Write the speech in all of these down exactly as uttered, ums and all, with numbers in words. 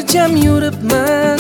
xotirjam yuribman,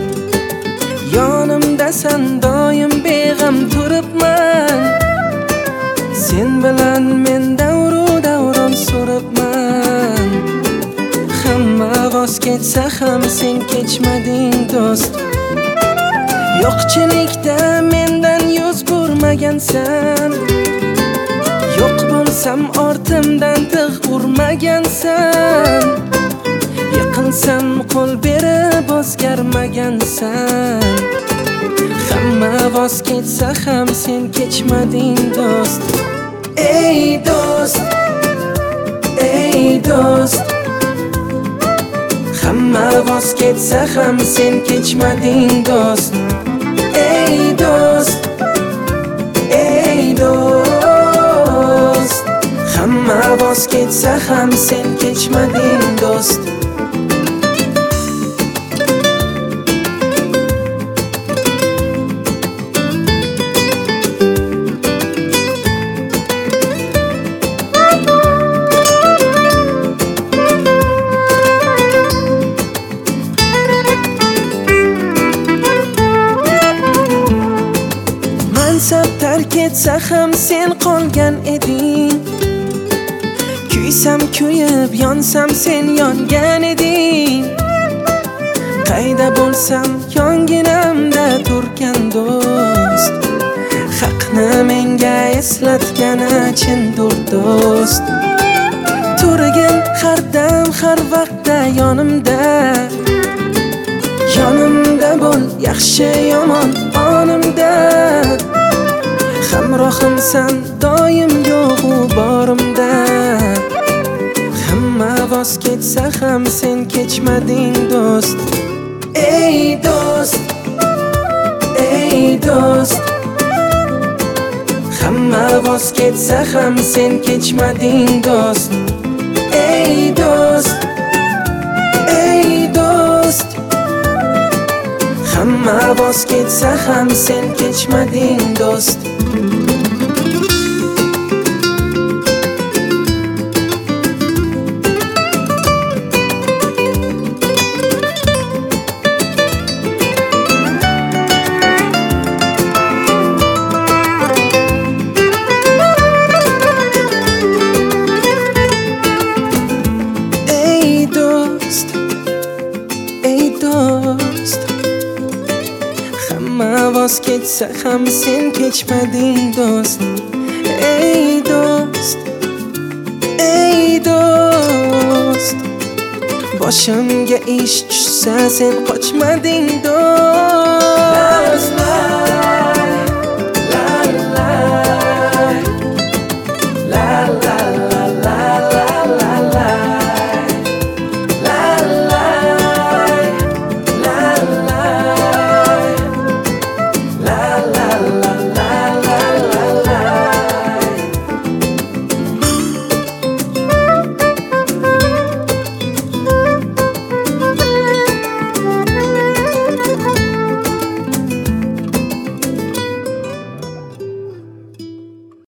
yonimda sen doim beg'am turibman. Sen bilan men davru davron suribman. Hamma voz ketsa ham sen kechmading do'st. Yo'qchilikda mendan yuz burmagansan, yo'q bo'lsam ortimdan tig' urmagansan. Yiqilsam qo'l berib o'zgarmagansan. Hamma voz ketsa ham sen kechmading do'st. Ey do'st, ey do'st, hamma voz ketsa ham sen kechmading do'st. Ey do'st, ey do'st, hamma voz ketsa ham sen kechmading do'st. Mansab tark etsa ham sen qolgan eding. Kuysam kuyib, yonsam sen yongan eding. Qayda bo'lsam yonginamda turgan do'st. Haqni menga eslatgani chindir do'st. Turgin har dam har vaqtda yonimda. Yonimda bo'l, yaxshi yomon onimda. Hamrohimsan doim yo'g'u borimda. Hamma voz ketsa ham sen kechmading do'st. Ey do'st, ey do'st, hamma voz ketsa ham sen kechmading do'st. Ey do'st, ey do'st, hamma voz ketsa ham sen kechmading do'st. Hamma voz ketsa ham sen kechmading do'st. Ey do'st, ey do'st, boshimga ish tushsa sen qochmading do'st.